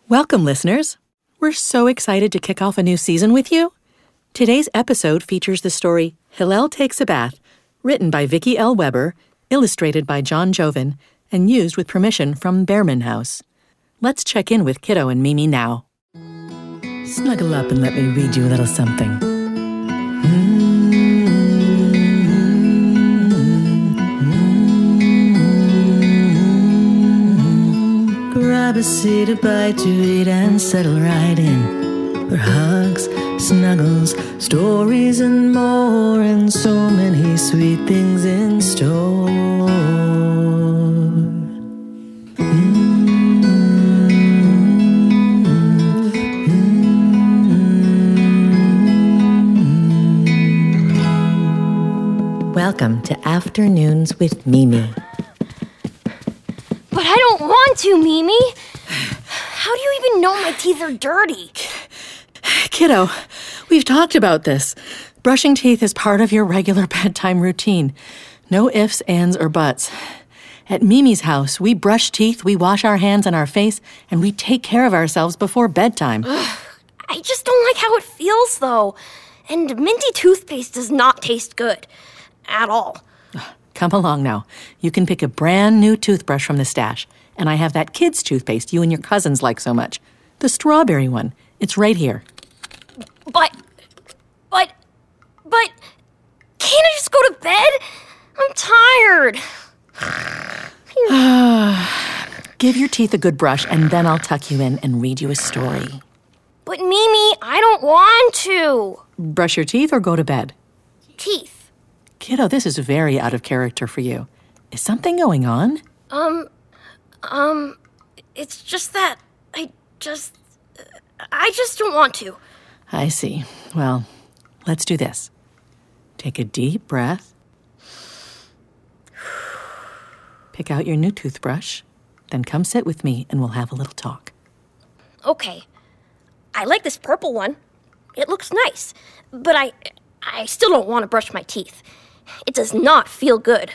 Welcome, listeners. We're so excited to kick off a new season with you. Today's episode features the story Hillel Takes a Bath, written by Vicki L. Weber, illustrated by John Joven, and used with permission from Behrman House. Let's check in with Kiddo and Mimi now. Snuggle up and let me read you a little something. Grab a seat, a bite to eat, and settle right in. For hugs, snuggles, stories, and more, and so many sweet things in store. Welcome to Afternoons with Mimi. But I don't want to, Mimi. How do you even know my teeth are dirty? Kiddo, we've talked about this. Brushing teeth is part of your regular bedtime routine. No ifs, ands, or buts. At Mimi's house, we brush teeth, we wash our hands and our face, and we take care of ourselves before bedtime. I just don't like how it feels, though. And minty toothpaste does not taste good. At all. Come along now. You can pick a brand new toothbrush from the stash. And I have that kid's toothpaste you and your cousins like so much. The strawberry one. It's right here. But, can't I just go to bed? I'm tired. Give your teeth a good brush, and then I'll tuck you in and read you a story. But Mimi, I don't want to. Brush your teeth or go to bed? Teeth. Kiddo, this is very out of character for you. Is something going on? It's just that I just don't want to. I see. Well, let's do this. Take a deep breath. Pick out your new toothbrush. Then come sit with me and we'll have a little talk. Okay. I like this purple one. It looks nice. But I still don't want to brush my teeth. It does not feel good.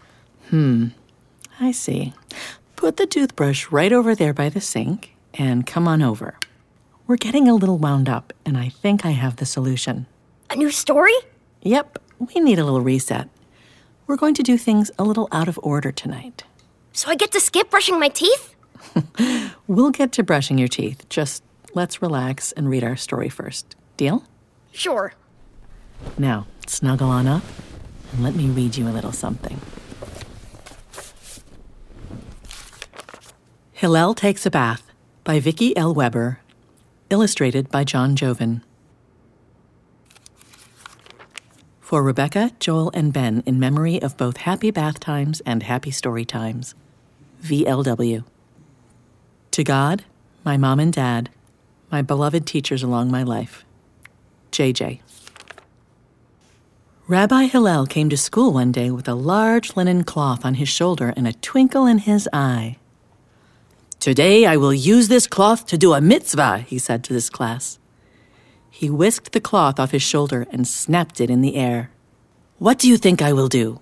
I see. Put the toothbrush right over there by the sink and come on over. We're getting a little wound up, and I think I have the solution. A new story? Yep, we need a little reset. We're going to do things a little out of order tonight. So I get to skip brushing my teeth? We'll get to brushing your teeth. Just let's relax and read our story first. Deal? Sure. Now, snuggle on up and let me read you a little something. Hillel Takes a Bath by Vicki L. Weber, illustrated by John Joven. For Rebecca, Joel, and Ben, in memory of both happy bath times and happy story times. VLW. To God, my mom and dad, my beloved teachers along my life. JJ. Rabbi Hillel came to school one day with a large linen cloth on his shoulder and a twinkle in his eye. "Today I will use this cloth to do a mitzvah," he said to his class. He whisked the cloth off his shoulder and snapped it in the air. "What do you think I will do?"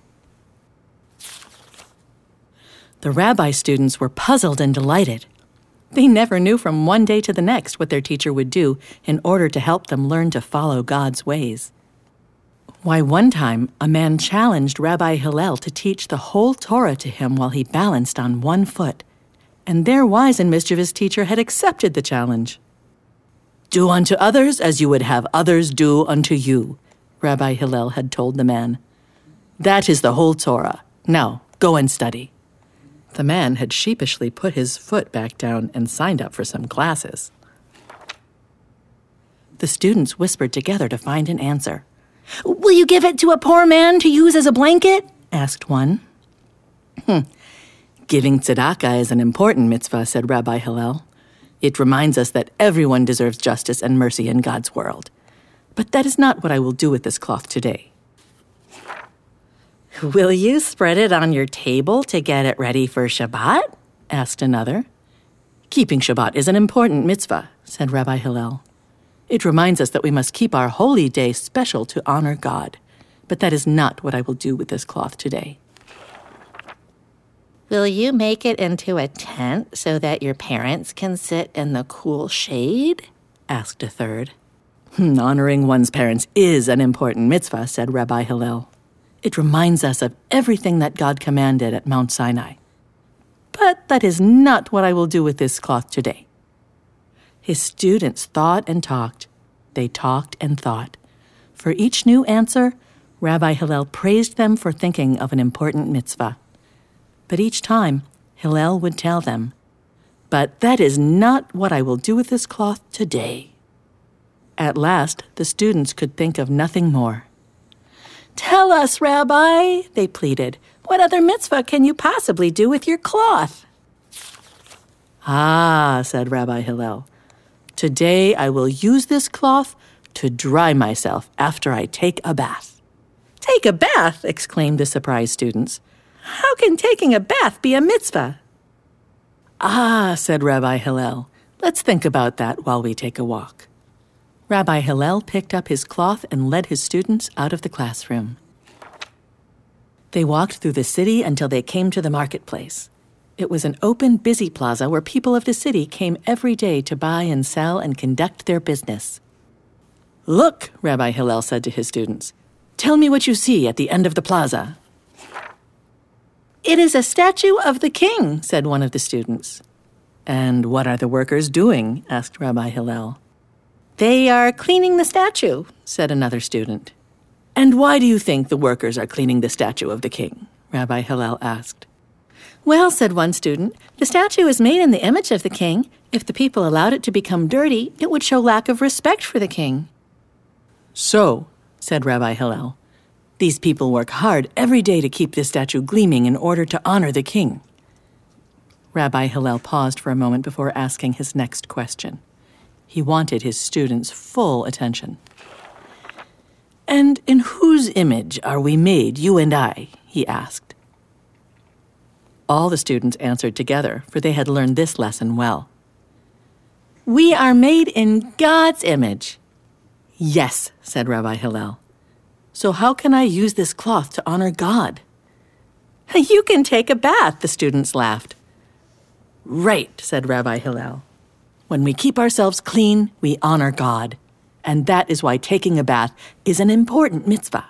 The rabbi students were puzzled and delighted. They never knew from one day to the next what their teacher would do in order to help them learn to follow God's ways. Why, one time, a man challenged Rabbi Hillel to teach the whole Torah to him while he balanced on one foot, and their wise and mischievous teacher had accepted the challenge. "Do unto others as you would have others do unto you," Rabbi Hillel had told the man. "That is the whole Torah. Now, go and study." The man had sheepishly put his foot back down and signed up for some classes. The students whispered together to find an answer. "Will you give it to a poor man to use as a blanket?" asked one. "Giving tzedakah is an important mitzvah," said Rabbi Hillel. "It reminds us that everyone deserves justice and mercy in God's world. But that is not what I will do with this cloth today." "Will you spread it on your table to get it ready for Shabbat?" asked another. "Keeping Shabbat is an important mitzvah," said Rabbi Hillel. "It reminds us that we must keep our holy day special to honor God. But that is not what I will do with this cloth today." Will you make it into a tent so that your parents can sit in the cool shade? Asked a third. Honoring one's parents is an important mitzvah, said Rabbi Hillel. It reminds us of everything that God commanded at Mount Sinai. But that is not what I will do with this cloth today. His students thought and talked. They talked and thought. For each new answer, Rabbi Hillel praised them for thinking of an important mitzvah. But each time, Hillel would tell them, "But that is not what I will do with this cloth today." At last, the students could think of nothing more. "Tell us, Rabbi," they pleaded, "what other mitzvah can you possibly do with your cloth?" "Ah," said Rabbi Hillel, "today I will use this cloth to dry myself after I take a bath." "Take a bath?" exclaimed the surprised students. "How can taking a bath be a mitzvah?" "Ah," said Rabbi Hillel, "let's think about that while we take a walk." Rabbi Hillel picked up his cloth and led his students out of the classroom. They walked through the city until they came to the marketplace. It was an open, busy plaza where people of the city came every day to buy and sell and conduct their business. "Look," Rabbi Hillel said to his students, "tell me what you see at the end of the plaza." "It is a statue of the king," said one of the students. "And what are the workers doing?" asked Rabbi Hillel. "They are cleaning the statue," said another student. "And why do you think the workers are cleaning the statue of the king?" Rabbi Hillel asked. "Well," said one student, "the statue is made in the image of the king. If the people allowed it to become dirty, it would show lack of respect for the king." "So," said Rabbi Hillel, "these people work hard every day to keep this statue gleaming in order to honor the king." Rabbi Hillel paused for a moment before asking his next question. He wanted his students' full attention. "And in whose image are we made, you and I?" he asked. All the students answered together, for they had learned this lesson well. "We are made in God's image." "Yes," said Rabbi Hillel. "So how can I use this cloth to honor God?" "You can take a bath," the students laughed. "Right," said Rabbi Hillel. "When we keep ourselves clean, we honor God. And that is why taking a bath is an important mitzvah."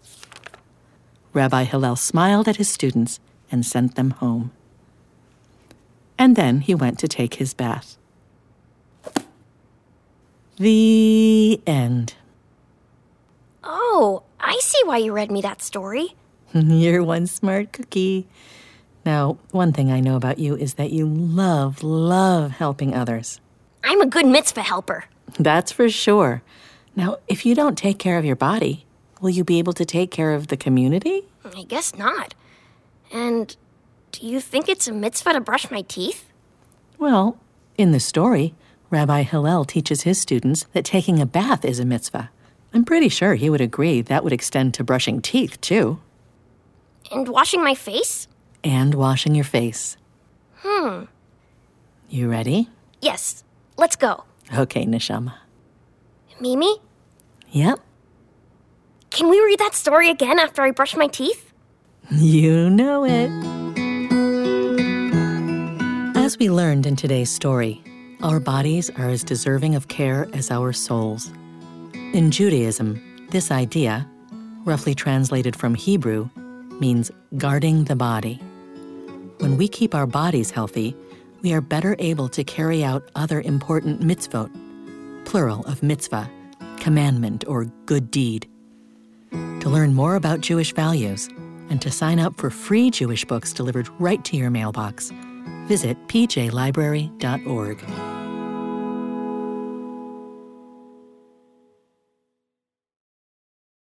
Rabbi Hillel smiled at his students and sent them home. And then he went to take his bath. The end. Oh, I see why you read me that story. You're one smart cookie. Now, one thing I know about you is that you love helping others. I'm a good mitzvah helper. That's for sure. Now, if you don't take care of your body, will you be able to take care of the community? I guess not. And do you think it's a mitzvah to brush my teeth? Well, in the story, Rabbi Hillel teaches his students that taking a bath is a mitzvah. I'm pretty sure he would agree that would extend to brushing teeth, too. And washing my face? And washing your face. You ready? Yes. Let's go. Okay, Neshama. Mimi? Yep. Can we read that story again after I brush my teeth? You know it. As we learned in today's story, our bodies are as deserving of care as our souls. In Judaism, this idea, roughly translated from Hebrew, means guarding the body. When we keep our bodies healthy, we are better able to carry out other important mitzvot, plural of mitzvah, commandment, or good deed. To learn more about Jewish values and to sign up for free Jewish books delivered right to your mailbox, visit pjlibrary.org.